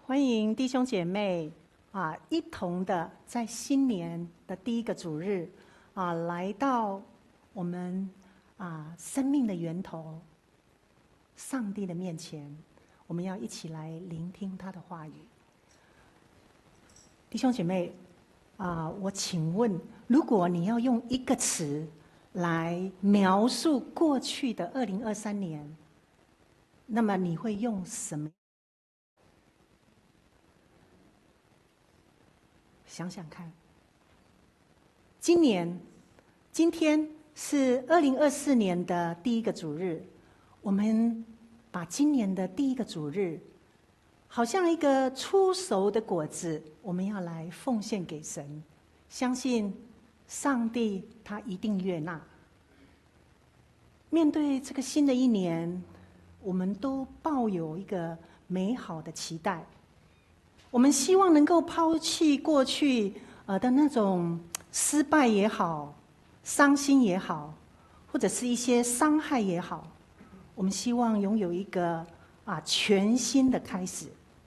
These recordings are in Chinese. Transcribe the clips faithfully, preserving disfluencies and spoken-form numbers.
欢迎弟兄姐妹啊，一同的在新年的第一个主日啊，来到我们啊生命的源头——上帝的面前，我们要一起来聆听他的话语。弟兄姐妹啊，我请问，如果你要用一个词来描述过去的二零二三年，那么你会用什么？想想看，今年今天是二零二四年的第一个主日，我们把今年的第一个主日，好像一个初熟的果子，我们要来奉献给神，相信上帝他一定悦纳。面对这个新的一年，我们都抱有一个美好的期待。我们希望能够抛弃过去呃的那种失败也好、伤心也好，或者是一些伤害也好，我们希望拥有一个啊全新的开始。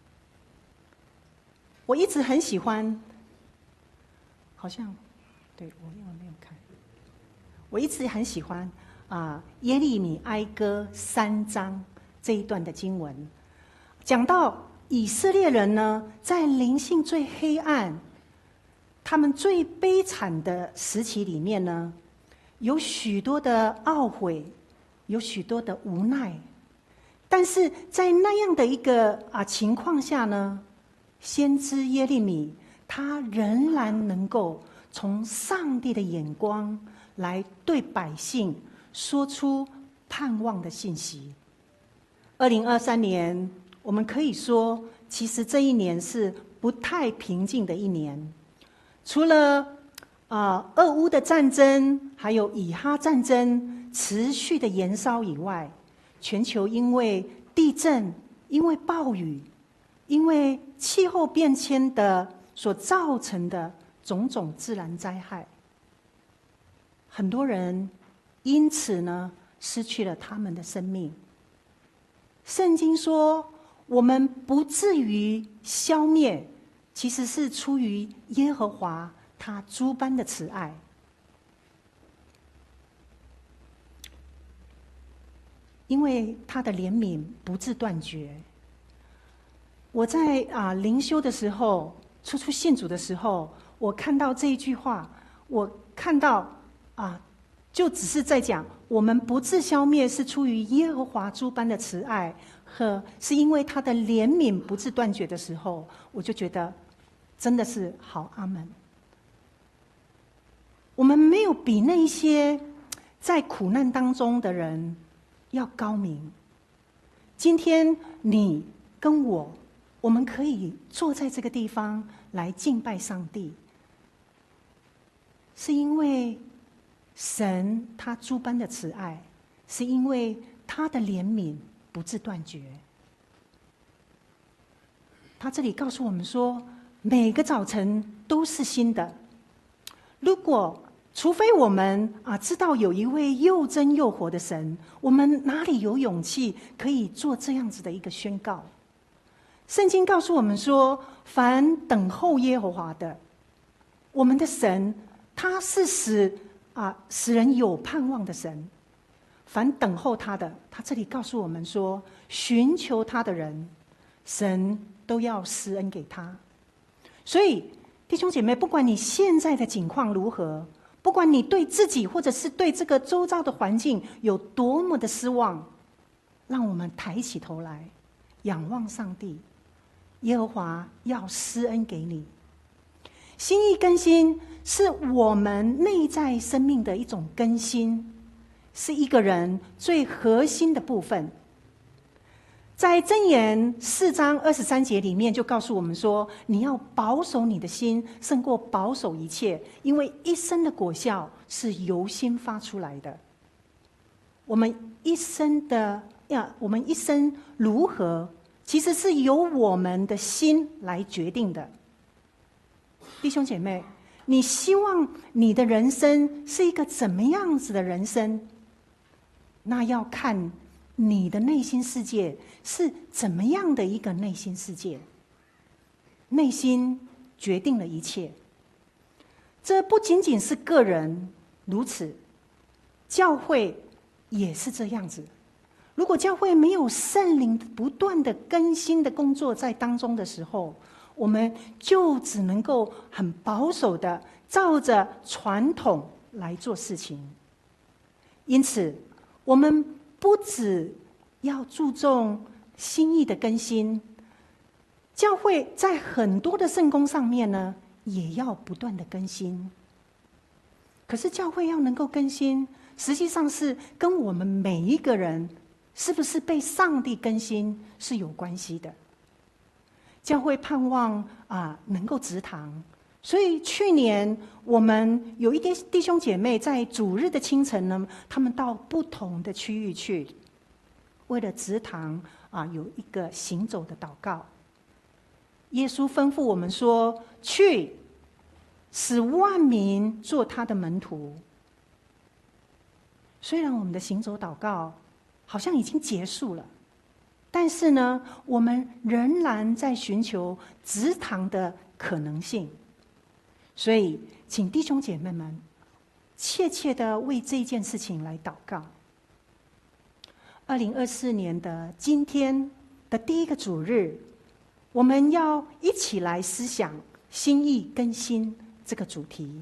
我一直很喜欢，好像对我因为没有看，我一直很喜欢啊耶利米哀歌三章这一段的经文，讲到以色列人呢，在灵性最黑暗、他们最悲惨的时期里面呢，有许多的懊悔，有许多的无奈，但是在那样的一个啊情况下呢，先知耶利米他仍然能够从上帝的眼光来对百姓说出盼望的信息。二零二三年。我们可以说，其实这一年是不太平静的一年。除了啊、呃、俄乌的战争，还有以哈战争持续的延烧以外，全球因为地震、因为暴雨、因为气候变迁的所造成的种种自然灾害，很多人因此呢失去了他们的生命。圣经说，我们不至于消灭，其实是出于耶和华他诸般的慈爱。因为他的怜悯不致断绝。我在啊灵修的时候，初初信主的时候，我看到这一句话，我看到啊，就只是在讲我们不致消灭，是出于耶和华诸般的慈爱。和是因为他的怜悯不致断绝的时候，我就觉得真的是好阿们。我们没有比那些在苦难当中的人要高明。今天你跟我，我们可以坐在这个地方来敬拜上帝，是因为神他诸般的慈爱，是因为他的怜悯不致断绝。他这里告诉我们说，每个早晨都是新的。如果除非我们啊知道有一位又真又活的神，我们哪里有勇气可以做这样子的一个宣告？圣经告诉我们说，凡等候耶和华的，我们的神他是使啊使人有盼望的神。凡等候他的，他这里告诉我们说，寻求他的人，神都要施恩给他。所以弟兄姐妹，不管你现在的境况如何，不管你对自己或者是对这个周遭的环境有多么的失望，让我们抬起头来仰望上帝，耶和华要施恩给你。心意更新是我们内在生命的一种更新，是一个人最核心的部分。在箴言四章二十三节里面就告诉我们说，你要保守你的心胜过保守一切，因为一生的果效是由心发出来的。我们一生的呀，我们一生如何，其实是由我们的心来决定的。弟兄姐妹，你希望你的人生是一个怎么样子的人生？那要看你的内心世界是怎么样的一个内心世界。 内心决定了一切。这不仅仅是个人如此，教会也是这样子。如果教会没有圣灵不断的更新的工作在当中的时候，我们就只能够很保守的照着传统来做事情。因此，我们不只要注重心意的更新，教会在很多的圣工上面呢，也要不断的更新。可是教会要能够更新，实际上是跟我们每一个人是不是被上帝更新是有关系的。教会盼望啊能够植堂，所以去年我们有一些弟兄姐妹在主日的清晨呢，他们到不同的区域去，为了植堂啊有一个行走的祷告。耶稣吩咐我们说：“去，使万民做他的门徒。”虽然我们的行走祷告好像已经结束了，但是呢，我们仍然在寻求植堂的可能性。所以，请弟兄姐妹们切切的为这件事情来祷告。二零二四年的今天的第一个主日，我们要一起来思想心意更新这个主题。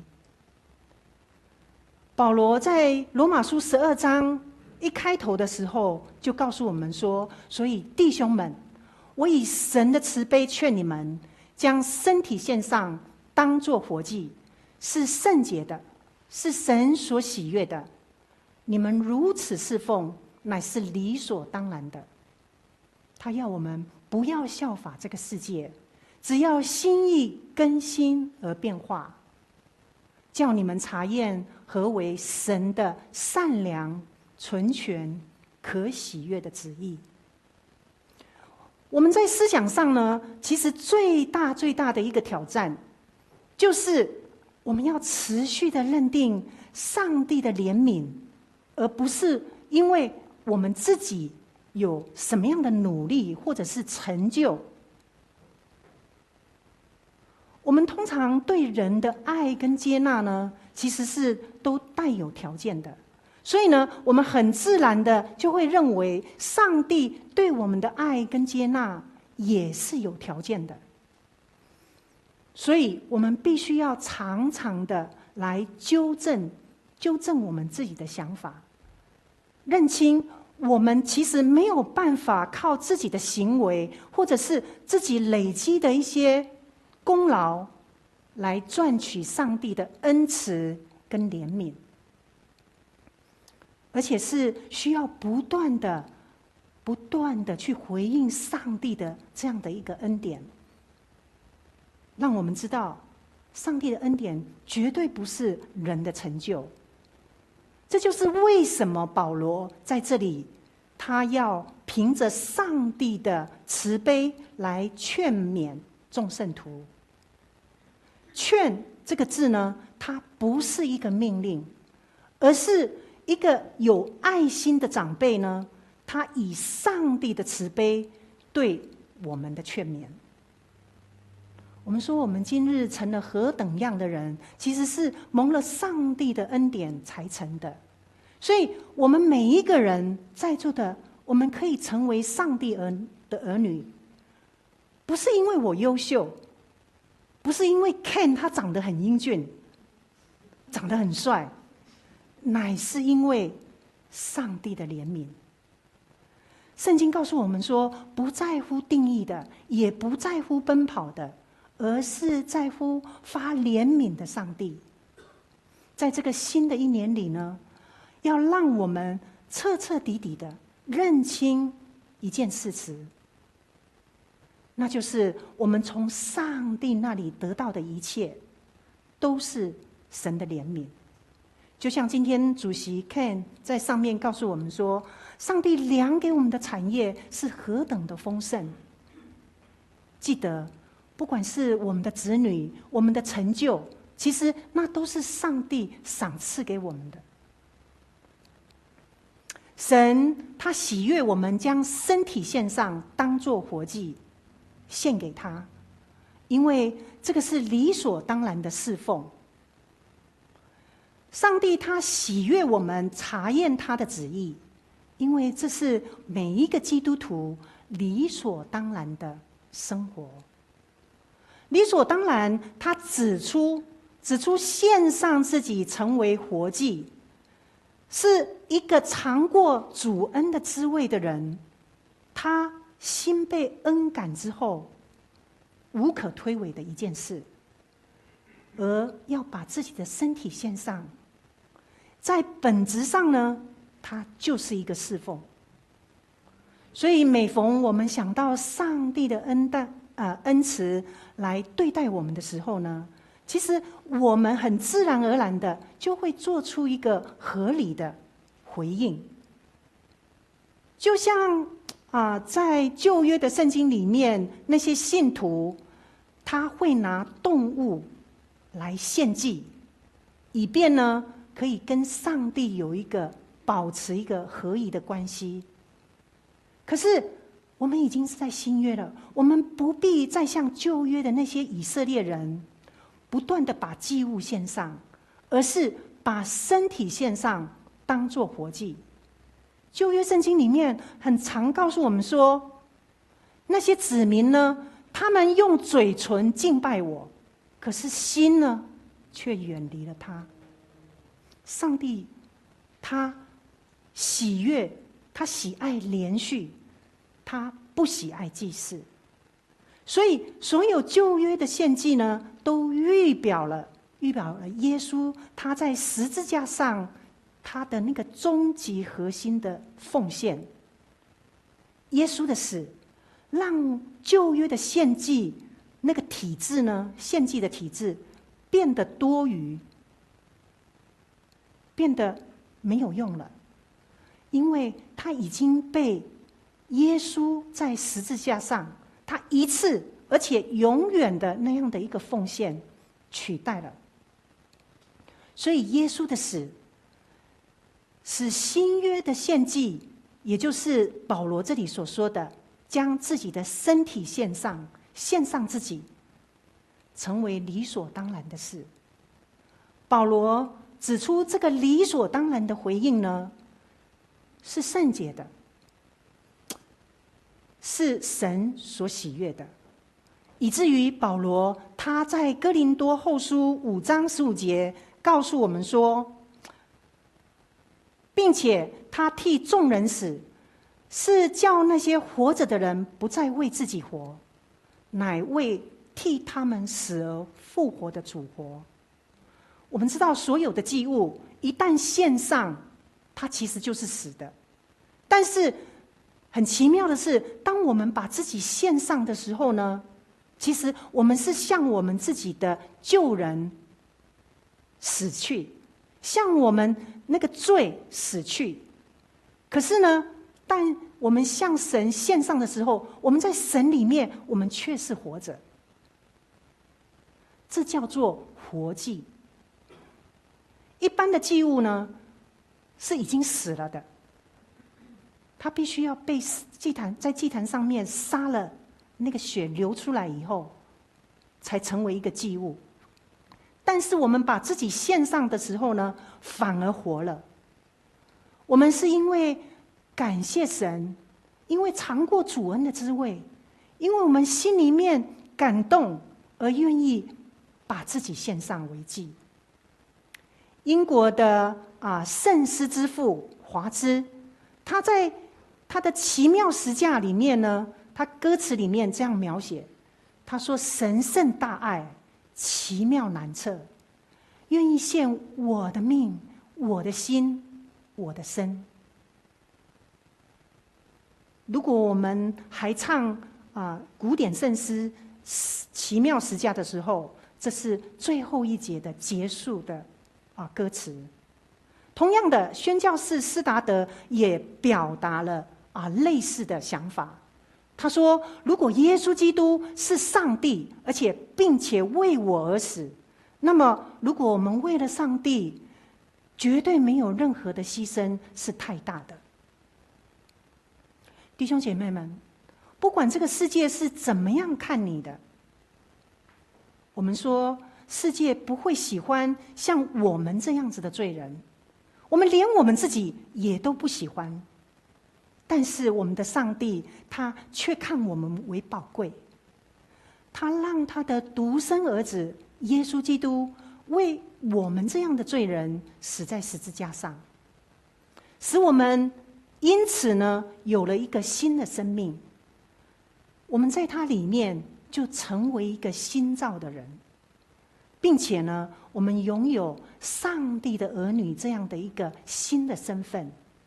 保罗在罗马书十二章一开头的时候就告诉我们说：“所以弟兄们，我以神的慈悲劝你们，将身体献上，当作活祭，是圣洁的，是神所喜悦的。你们如此侍奉，乃是理所当然的。”他要我们不要效法这个世界，只要心意更新而变化，叫你们查验何为神的善良、纯全、可喜悦的旨意。我们在思想上呢，其实最大最大的一个挑战，就是我们要持续的认定上帝的怜悯，而不是因为我们自己有什么样的努力或者是成就。我们通常对人的爱跟接纳呢，其实是都带有条件的。所以呢，我们很自然的就会认为上帝对我们的爱跟接纳也是有条件的。所以我们必须要常常的来纠正纠正我们自己的想法，认清我们其实没有办法靠自己的行为或者是自己累积的一些功劳来赚取上帝的恩慈跟怜悯，而且是需要不断的、不断的去回应上帝的这样的一个恩典，让我们知道，上帝的恩典绝对不是人的成就。这就是为什么保罗在这里，他要凭着上帝的慈悲来劝勉众圣徒。劝这个字呢，它不是一个命令，而是一个有爱心的长辈呢，他以上帝的慈悲对我们的劝勉。我们说我们今日成了何等样的人，其实是蒙了上帝的恩典才成的。所以我们每一个人在座的，我们可以成为上帝儿的儿女，不是因为我优秀，不是因为 Ken 他长得很英俊，长得很帅，乃是因为上帝的怜悯。圣经告诉我们说，不在乎定义的，也不在乎奔跑的，而是在乎发怜悯的上帝。在这个新的一年里呢，要让我们彻彻底底的认清一件事实，那就是我们从上帝那里得到的一切，都是神的怜悯。就像今天主席 Ken 在上面告诉我们说，上帝量给我们的产业是何等的丰盛。记得，不管是我们的子女，我们的成就，其实那都是上帝赏赐给我们的。神他喜悦我们将身体献上，当作活祭献给他， 因为这个是理所当然的侍奉。上帝他喜悦我们查验他的旨意，因为这是每一个基督徒理所当然的生活。理所当然，他指出指出献上自己成为活祭，是一个尝过主恩的滋味的人，他心被恩感之后无可推诿的一件事，而要把自己的身体献上，在本质上呢，它就是一个侍奉。所以每逢我们想到上帝的恩待呃恩慈来对待我们的时候呢，其实我们很自然而然的就会做出一个合理的回应。就像啊、呃，在旧约的圣经里面，那些信徒他会拿动物来献祭，以便呢可以跟上帝有一个保持一个合宜的关系。可是我们已经是在新约了，我们不必再像旧约的那些以色列人不断的把祭物献上，而是把身体献上当作活祭。旧约圣经里面很常告诉我们说，那些子民呢，他们用嘴唇敬拜我，可是心呢却远离了他。上帝他喜悦，他喜爱连续，他不喜爱祭祀。所以所有旧约的献祭呢，都预表了预表了耶稣他在十字架上他的那个终极核心的奉献。耶稣的死让旧约的献祭那个体制呢，献祭的体制变得多余，变得没有用了，因为他已经被耶稣在十字架上他一次而且永远的那样的一个奉献取代了。所以耶稣的死使新约的献祭，也就是保罗这里所说的将自己的身体献上，献上自己，成为理所当然的事。保罗指出，这个理所当然的回应呢，是圣洁的，是神所喜悦的，以至于保罗他在哥林多后书五章十五节告诉我们说，并且他替众人死，是叫那些活着的人不再为自己活，乃为替他们死而复活的主活。我们知道所有的祭物一旦献上，它其实就是死的。但是很奇妙的是，当我们把自己献上的时候呢，其实我们是向我们自己的旧人死去，向我们那个罪死去。可是呢，但我们向神献上的时候，我们在神里面，我们却是活着。这叫做活祭。一般的祭物呢，是已经死了的，它必须要被祭坛在祭坛上面杀了，那个血流出来以后，才成为一个祭物。但是我们把自己献上的时候呢，反而活了。我们是因为感谢神，因为尝过主恩的滋味，因为我们心里面感动而愿意把自己献上为祭。英国的啊圣诗之父华兹，他在他的奇妙十架里面呢，他歌词里面这样描写，他说：神圣大爱，奇妙难测，愿意献我的命，我的心，我的身。如果我们还唱啊古典圣诗奇妙十架的时候，这是最后一节的结束的啊歌词。同样的，宣教士施达德也表达了啊类似的想法。他说：如果耶稣基督是上帝，而且并且为我而死，那么如果我们为了上帝，绝对没有任何的牺牲是太大的。弟兄姐妹们，不管这个世界是怎么样看你的， 我们说世界不会喜欢像我们这样子的罪人，我们连我们自己也都不喜欢。但是我们的上帝，他却看我们为宝贵，他让他的独生儿子耶稣基督为我们这样的罪人死在十字架上，使我们因此呢有了一个新的生命。我们在他里面就成为一个新造的人，并且呢我们拥有上帝的儿女这样的一个新的身份。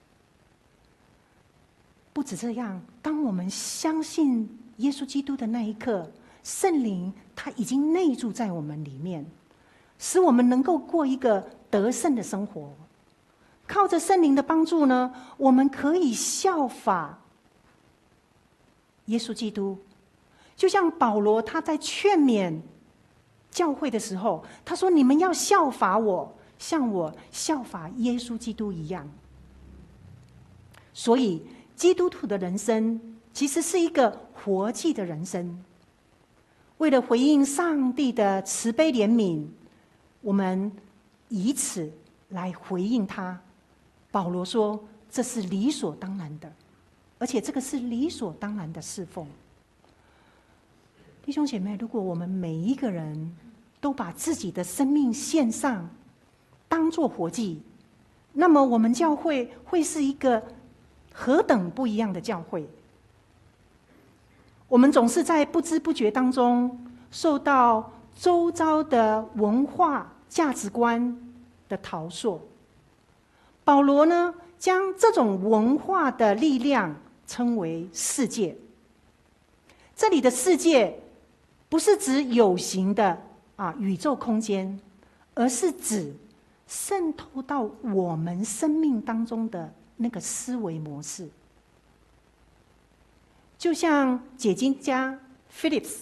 不止这样，当我们相信耶稣基督的那一刻，圣灵他已经内住在我们里面，使我们能够过一个得胜的生活。靠着圣灵的帮助呢，我们可以效法耶稣基督。就像保罗他在劝勉教会的时候，他说：“你们要效法我，像我效法耶稣基督一样。”所以基督徒的人生其实是一个活祭的人生。为了回应上帝的慈悲怜悯，我们以此来回应他。保罗说这是理所当然的，而且这个是理所当然的侍奉。弟兄姐妹，如果我们每一个人都把自己的生命献上，当作活祭，那么我们教会会是一个何等不一样的教会。我们总是在不知不觉当中受到周遭的文化价值观的陶塑。保罗呢，将这种文化的力量称为世界。这里的世界不是指有形的啊宇宙空间，而是指渗透到我们生命当中的那个思维模式。就像解经家 Phillips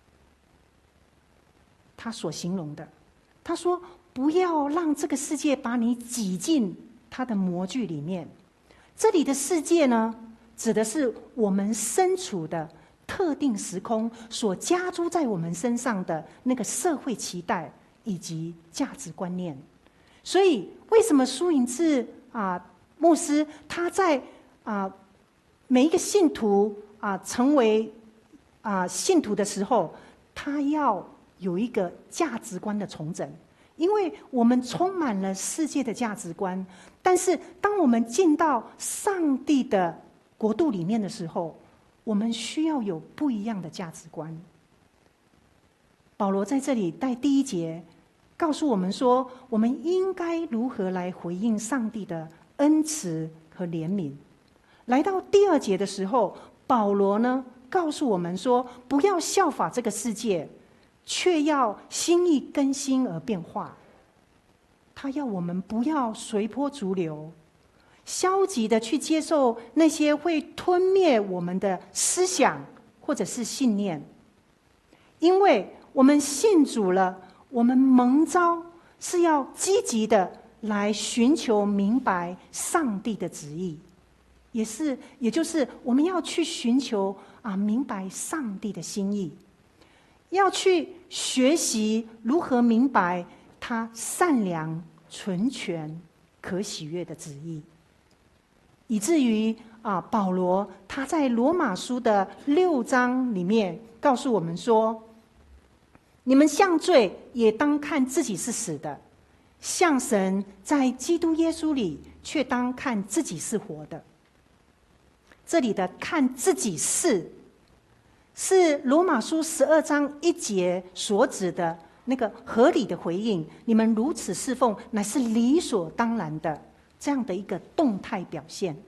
他所形容的，他说：“不要让这个世界把你挤进他的模具里面。”这里的世界呢，指的是我们身处的特定时空所加诸在我们身上的那个社会期待以及价值观念。所以，为什么苏颖智啊牧师他在啊每一个信徒啊成为啊信徒的时候，他要有一个价值观的重整？因为我们充满了世界的价值观，但是当我们进到上帝的国度里面的时候，我们需要有不一样的价值观。保罗在这里在第一节告诉我们说，我们应该如何来回应上帝的恩慈和怜悯。来到第二节的时候，保罗呢告诉我们说，不要效法这个世界，却要心意更新而变化。他要我们不要随波逐流，消极的去接受那些会吞灭我们的思想或者是信念。因为我们信主了，我们蒙召是要积极的来寻求明白上帝的旨意，也是也就是我们要去寻求啊明白上帝的心意，要去学习如何明白他善良、纯全、可喜悦的旨意。以至于啊，保罗他在罗马书的六章里面告诉我们说：你们向罪也当看自己是死的，向神在基督耶稣里却当看自己是活的。这里的看自己是，是罗马书十二章一节所指的那个合理的回应，你们如此侍奉乃是理所当然的这样的一个动态表现。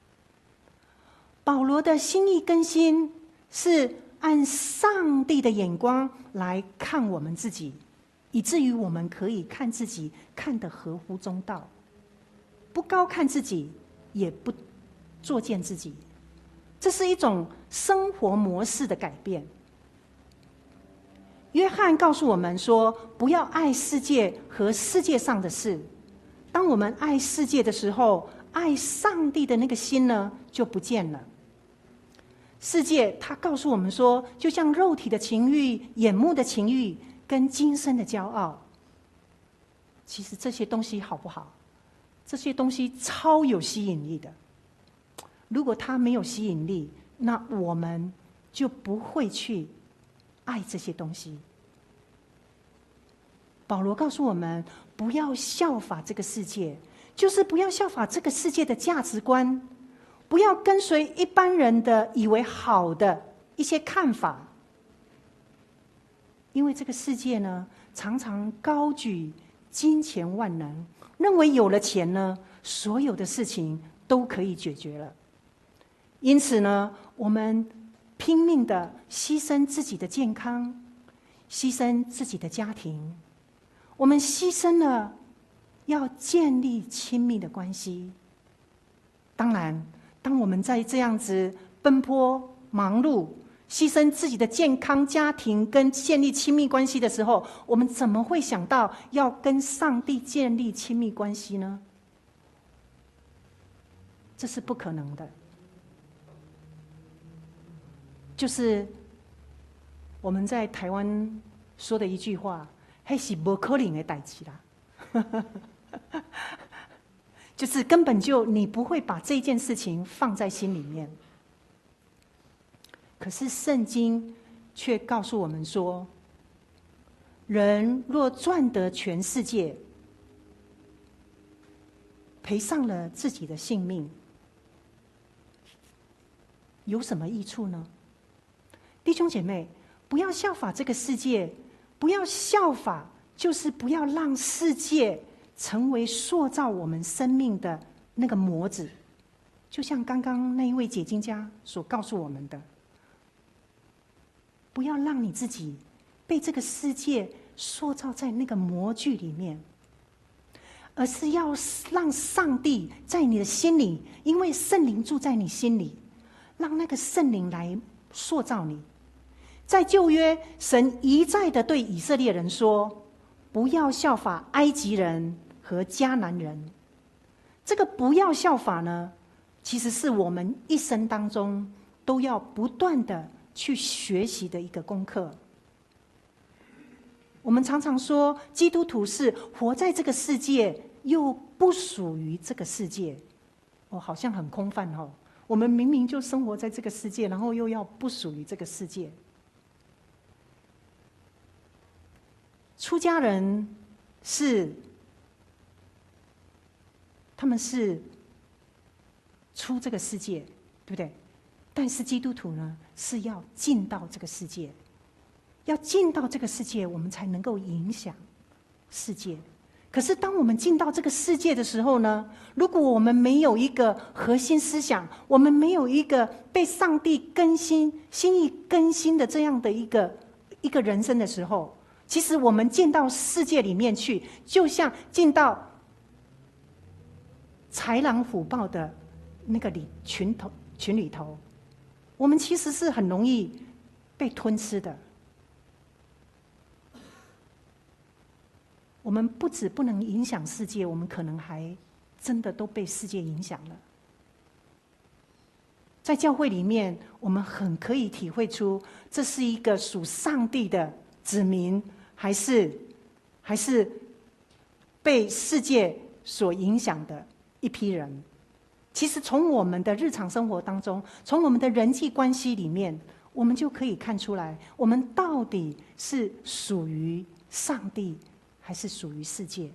保罗的心意更新是按上帝的眼光来看我们自己，以至于我们可以看自己看得合乎中道，不高看自己，也不作践自己。这是一种生活模式的改变。约翰告诉我们说，不要爱世界和世界上的事。当我们爱世界的时候，爱上帝的那个心呢，就不见了。世界它告诉我们说，就像肉体的情欲、眼目的情欲、 跟今生的骄傲，其实这些东西好不好？这些东西超有吸引力的。如果它没有吸引力，那我们就不会去爱这些东西。保罗告诉我们，不要效法这个世界，就是不要效法这个世界的价值观，不要跟随一般人的以为好的一些看法。因为这个世界呢，常常高举金钱万能，认为有了钱呢，所有的事情都可以解决了。因此呢，我们拼命的牺牲自己的健康，牺牲自己的家庭，我们牺牲了要建立亲密的关系。当然，当我们在这样子奔波忙碌，牺牲自己的健康、家庭跟建立亲密关系的时候，我们怎么会想到要跟上帝建立亲密关系呢？这是不可能的。就是我们在台湾说的一句话，那是不可能的代志啦。就是根本就你不会把这件事情放在心里面。可是圣经却告诉我们说，人若赚得全世界，赔上了自己的性命，有什么益处呢？弟兄姐妹，不要效法这个世界，不要效法，就是不要让世界成为塑造我们生命的那个模子。就像刚刚那一位解经家所告诉我们的，不要让你自己被这个世界塑造在那个模具里面，而是要让上帝在你的心里，因为圣灵住在你心里，让那个圣灵来塑造你。在旧约，神一再的对以色列人说，不要效法埃及人和迦南人。这个不要效法呢，其实是我们一生当中都要不断的去学习的一个功课。我们常常说，基督徒是活在这个世界，又不属于这个世界。哦，好像很空泛哦。我们明明就生活在这个世界，然后又要不属于这个世界。出家人是，他们是出这个世界，对不对？但是基督徒呢，是要进到这个世界，要进到这个世界，我们才能够影响世界。可是当我们进到这个世界的时候呢，如果我们没有一个核心思想，我们没有一个被上帝更新、心意更新的这样的一个一个人生的时候，其实我们进到世界里面去，就像进到豺狼虎豹的那个里群头群里头，我们其实是很容易被吞吃的。我们不止不能影响世界，我们可能还真的都被世界影响了。在教会里面，我们很可以体会出，这是一个属上帝的子民，还是还是被世界所影响的一批人。其实从我们的日常生活当中，从我们的人际关系里面，我们就可以看出来，我们到底是属于上帝，还是属于世界。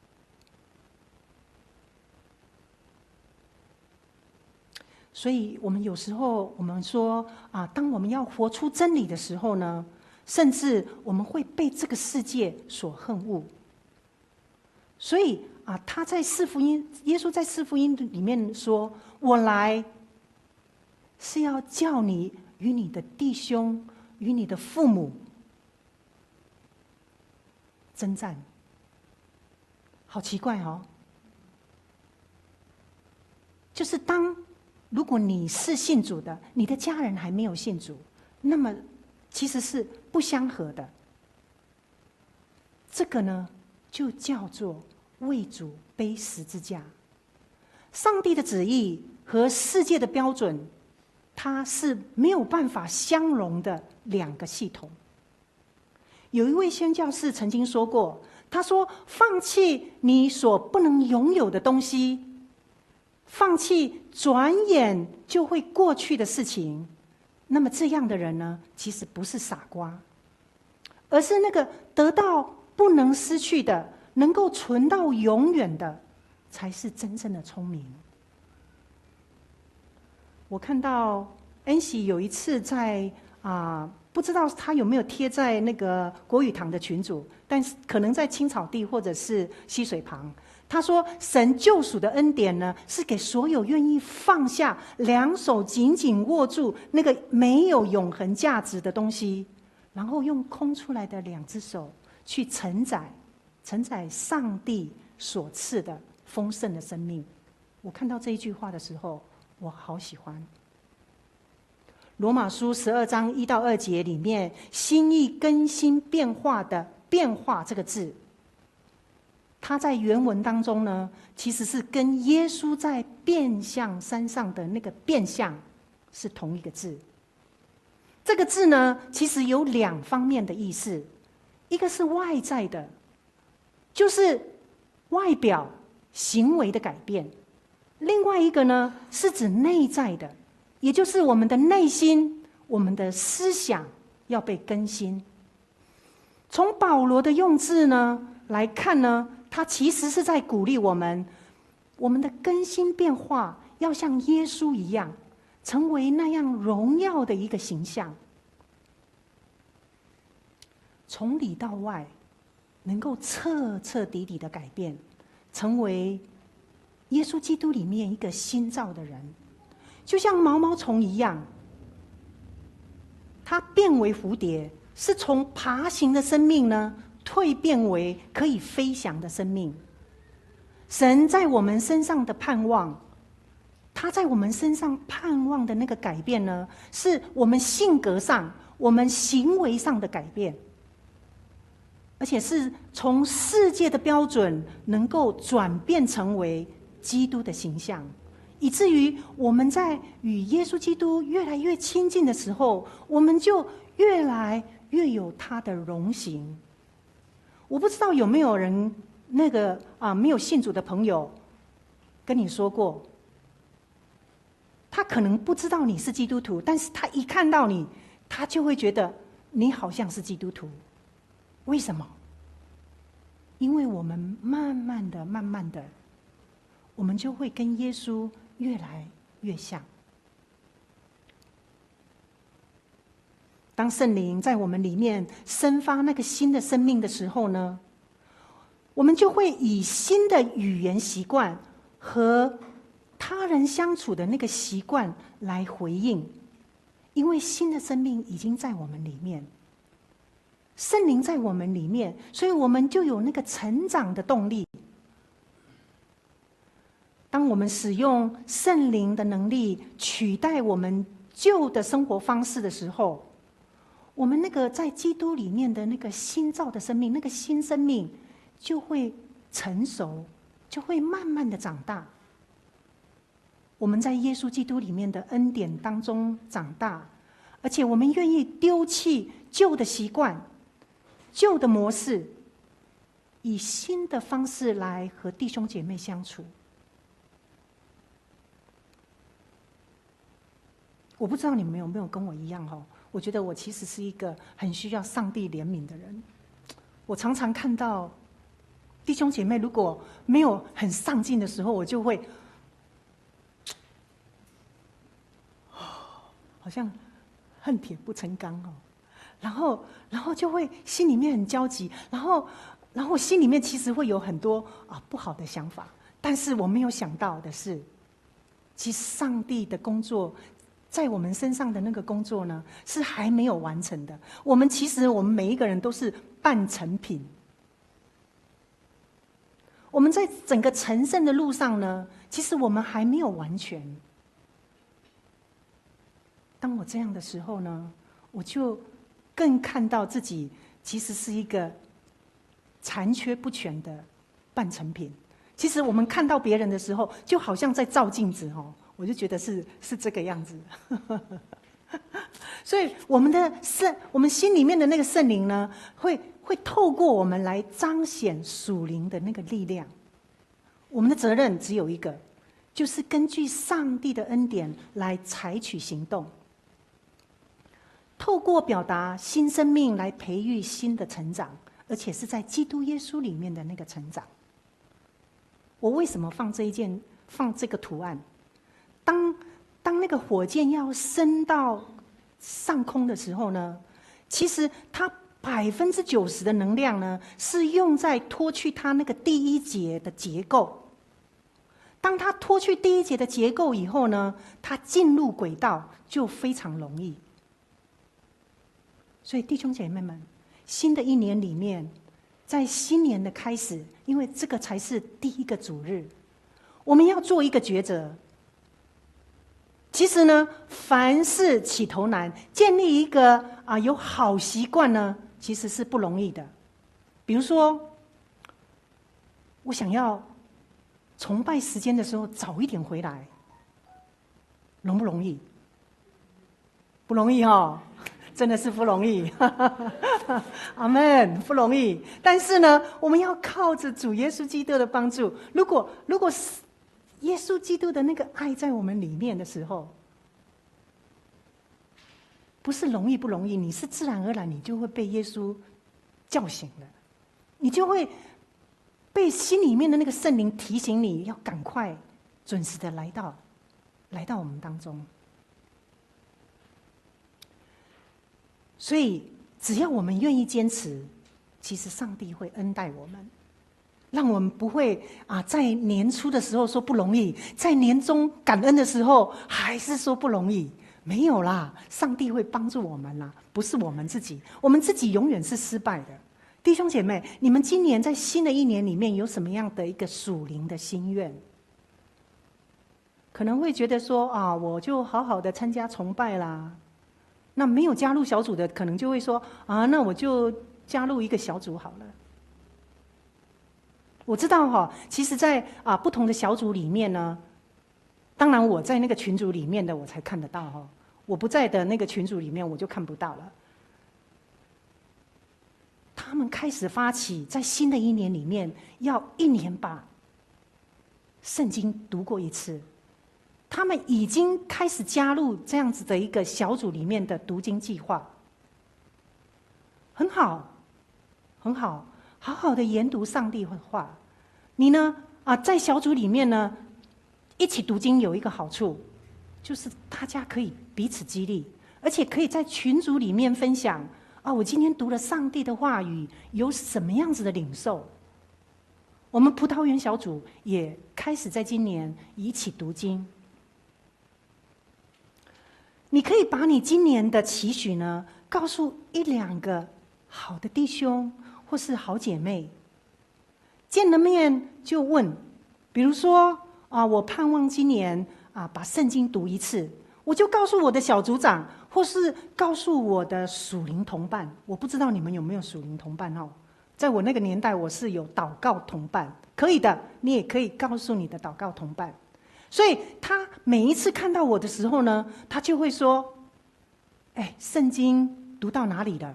所以我们有时候我们说啊，当我们要活出真理的时候呢，甚至我们会被这个世界所恨恶。所以啊，他在四福音，耶稣在四福音里面说：“我来是要叫你与你的弟兄、与你的父母征战。”好奇怪哦！就是当如果你是信主的，你的家人还没有信主，那么其实是不相合的。这个呢，就叫做为主背十字架。上帝的旨意和世界的标准，它是没有办法相容的两个系统。 有一位宣教士曾经说过，他说：“放弃你所不能拥有的东西，放弃转眼就会过去的事情，那么这样的人呢，其实不是傻瓜，而是那个得到不能失去的，能够存到永远的，才是真正的聪明。”我看到恩喜有一次在啊、呃，不知道他有没有贴在那个国语堂的群组，但是可能在青草地或者是溪水旁。他说：“神救赎的恩典呢，是给所有愿意放下两手紧紧握住那个没有永恒价值的东西，然后用空出来的两只手去承载、承载上帝所赐的丰盛的生命。”我看到这一句话的时候，我好喜欢。罗马书十二章一到二节里面，心意更新变化的变化这个字，它在原文当中呢，其实是跟耶稣在变相山上的那个变相是同一个字。这个字呢，其实有两方面的意思，一个是外在的，就是外表行为的改变；另外一个呢，是指内在的，也就是我们的内心、我们的思想要被更新。从保罗的用字呢来看呢，他其实是在鼓励我们，我们的更新变化要像耶稣一样，成为那样荣耀的一个形象，从里到外能够彻彻底底的改变，成为耶稣基督里面一个新造的人，就像毛毛虫一样，它变为蝴蝶，是从爬行的生命呢蜕变为可以飞翔的生命。神在我们身上的盼望，他在我们身上盼望的那个改变呢，是我们性格上、我们行为上的改变，而且是从世界的标准能够转变成为基督的形象，以至于我们在与耶稣基督越来越亲近的时候，我们就越来越有他的荣形。我不知道有没有人那个啊没有信主的朋友跟你说过，他可能不知道你是基督徒，但是他一看到你，他就会觉得你好像是基督徒。为什么？因为我们慢慢的、慢慢的，我们就会跟耶稣越来越像。当圣灵在我们里面生发那个新的生命的时候呢，我们就会以新的语言习惯和他人相处的那个习惯来回应，因为新的生命已经在我们里面，圣灵在我们里面，所以我们就有那个成长的动力。当我们使用圣灵的能力取代我们旧的生活方式的时候，我们那个在基督里面的那个新造的生命，那个新生命就会成熟，就会慢慢的长大。我们在耶稣基督里面的恩典当中长大，而且我们愿意丢弃旧的习惯、旧的模式，以新的方式来和弟兄姐妹相处。我不知道你们有没有跟我一样哦，我觉得我其实是一个很需要上帝怜悯的人。我常常看到弟兄姐妹如果没有很上进的时候，我就会好像恨铁不成钢哦，然后然后就会心里面很焦急，然后然后心里面其实会有很多啊不好的想法，但是我没有想到的是，其实上帝的工作在我们身上的那个工作呢，是还没有完成的。我们其实我们每一个人都是半成品。我们在整个成圣的路上呢，其实我们还没有完全。当我这样的时候呢，我就更看到自己其实是一个残缺不全的半成品。其实我们看到别人的时候，就好像在照镜子哦。我就觉得是是这个样子， 所以我们的圣，我们心里面的那个圣灵呢，会会透过我们来彰显属灵的那个力量。我们的责任只有一个，就是根据上帝的恩典来采取行动，透过表达新生命来培育新的成长，而且是在基督耶稣里面的那个成长。我为什么放这一件，放这个图案？当当那个火箭要升到上空的时候呢，其实它百分之九十的能量呢，是用在脱去它那个第一节的结构。当它脱去第一节的结构以后呢，它进入轨道就非常容易。所以弟兄姐妹们，新的一年里面，在新年的开始，因为这个才是第一个主日，我们要做一个抉择。其实呢，凡事起头难，建立一个啊有好习惯呢，其实是不容易的。比如说，我想要崇拜时间的时候早一点回来，容不容易？不容易哦，真的是不容易。阿们，不容易。但是呢，我们要靠着主耶稣基督的帮助。如果如果是耶稣基督的那个爱在我们里面的时候，不是容易不容易，你是自然而然，你就会被耶稣叫醒了，你就会被心里面的那个圣灵提醒你要赶快准时的来到来到我们当中。所以只要我们愿意坚持，其实上帝会恩待我们，让我们不会啊，在年初的时候说不容易，在年终感恩的时候还是说不容易。没有啦，上帝会帮助我们啦，不是我们自己，我们自己永远是失败的。弟兄姐妹，你们今年在新的一年里面有什么样的一个属灵的心愿？可能会觉得说啊，我就好好的参加崇拜啦。那没有加入小组的，可能就会说啊，那我就加入一个小组好了。我知道哈，其实在啊不同的小组里面呢，当然我在那个群组里面的我才看得到哈，我不在的那个群组里面我就看不到了。他们开始发起在新的一年里面，要一年把圣经读过一次。他们已经开始加入这样子的一个小组里面的读经计划，很好，很好，好好的研读上帝的话。你呢啊，在小组里面呢，一起读经有一个好处，就是大家可以彼此激励，而且可以在群组里面分享啊，我今天读了上帝的话语，有什么样子的领受。我们葡萄园小组也开始在今年一起读经。你可以把你今年的期许呢，告诉一两个好的弟兄或是好姐妹，见了面就问，比如说啊，我盼望今年啊把圣经读一次，我就告诉我的小组长，或是告诉我的属灵同伴。我不知道你们有没有属灵同伴哦？在我那个年代，我是有祷告同伴，可以的，你也可以告诉你的祷告同伴。所以他每一次看到我的时候呢，他就会说：“哎，圣经读到哪里了？”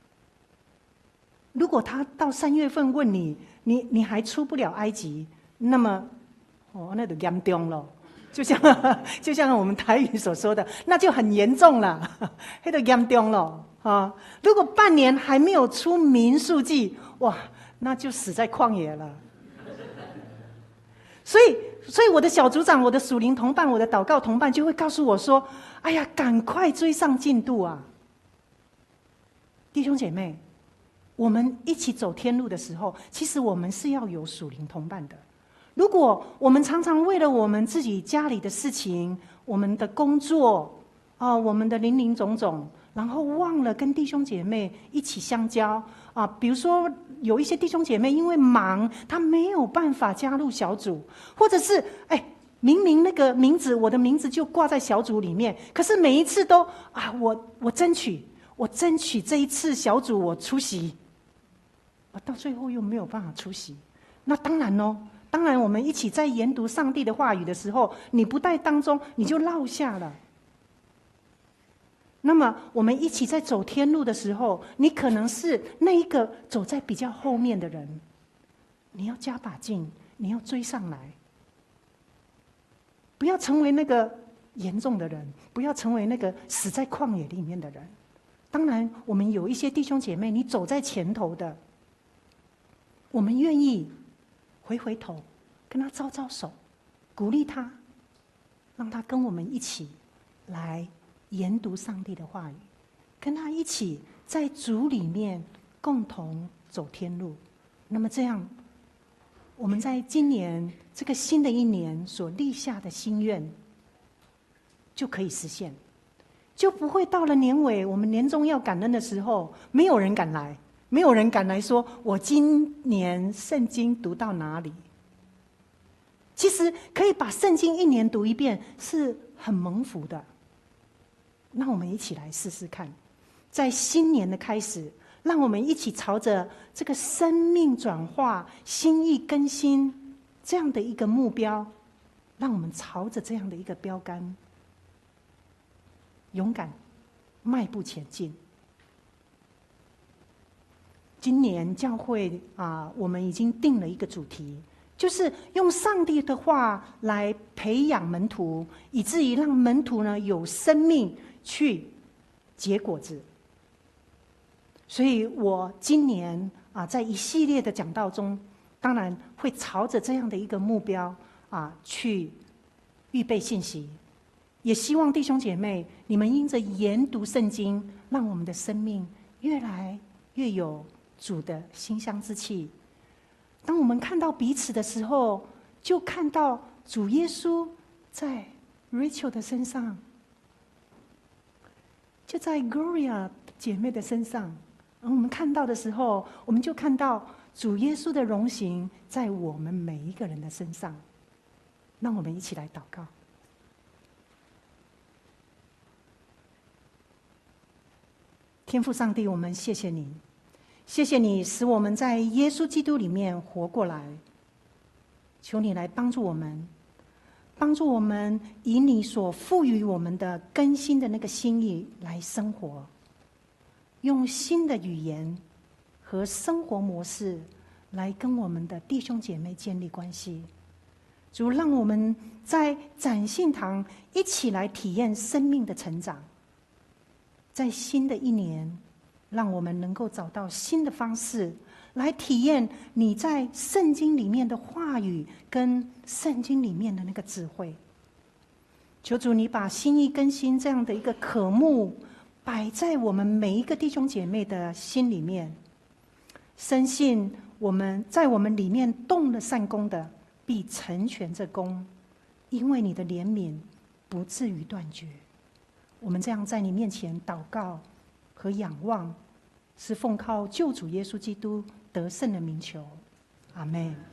如果他到三月份问你，你你还出不了埃及，那么哦，那就严重了。就像就像我们台语所说的，那就很严重了，那就严重了啊！如果半年还没有出民数记，哇，那就死在旷野了。所以。所以我的小组长、我的属灵同伴、我的祷告同伴就会告诉我说：“哎呀，赶快追上进度啊！”弟兄姐妹，我们一起走天路的时候，其实我们是要有属灵同伴的。如果我们常常为了我们自己家里的事情、我们的工作啊、我们的林林总总，然后忘了跟弟兄姐妹一起相交啊，比如说。有一些弟兄姐妹因为忙，他没有办法加入小组，或者是哎，明明那个名字，我的名字就挂在小组里面，可是每一次都啊，我我争取，我争取这一次小组我出席，啊，到最后又没有办法出席。那当然哦，当然我们一起在研读上帝的话语的时候，你不在当中，你就落下了。 那么我们一起在走天路的时候，你可能是那一个走在比较后面的人，你要加把劲，你要追上来，不要成为那个严重的人，不要成为那个死在旷野里面的人。当然我们有一些弟兄姐妹，你走在前头的，我们愿意回回头跟他招招手，鼓励他，让他跟我们一起来研读上帝的话语，跟他一起在主里面共同走天路。那么这样，我们在今年这个新的一年所立下的心愿就可以实现，就不会到了年尾，我们年终要感恩的时候，没有人敢来，没有人敢来说我今年圣经读到哪里。其实可以把圣经一年读一遍是很蒙福的。那我们一起来试试看，在新年的开始，让我们一起朝着这个生命转化、心意更新这样的一个目标，让我们朝着这样的一个标杆，勇敢迈步前进。今年教会啊，我们已经定了一个主题，就是用上帝的话来培养门徒，以至于让门徒呢有生命去结果子。所以我今年啊，在一系列的讲道中，当然会朝着这样的一个目标啊去预备信息，也希望弟兄姐妹，你们因着研读圣经，让我们的生命越来越有主的馨香之气。当我们看到彼此的时候，就看到主耶稣在 Rachel 的身上，就在 Gloria 姐妹的身上。而我们看到的时候，我们就看到主耶稣的荣形在我们每一个人的身上。让我们一起来祷告。天父上帝，我们谢谢你，谢谢你使我们在耶稣基督里面活过来。求你来帮助我们，帮助我们以你所赋予我们的更新的那个心意来生活，用新的语言和生活模式来跟我们的弟兄姐妹建立关系。主，让我们在展信堂一起来体验生命的成长。在新的一年，让我们能够找到新的方式来体验你在圣经里面的话语跟圣经里面的那个智慧。求主你把心意更新这样的一个渴慕摆在我们每一个弟兄姐妹的心里面，深信我们在我们里面动了善功的，必成全这功，因为你的怜悯不至于断绝。我们这样在你面前祷告和仰望，是奉靠救主耶稣基督得胜的名求，阿们。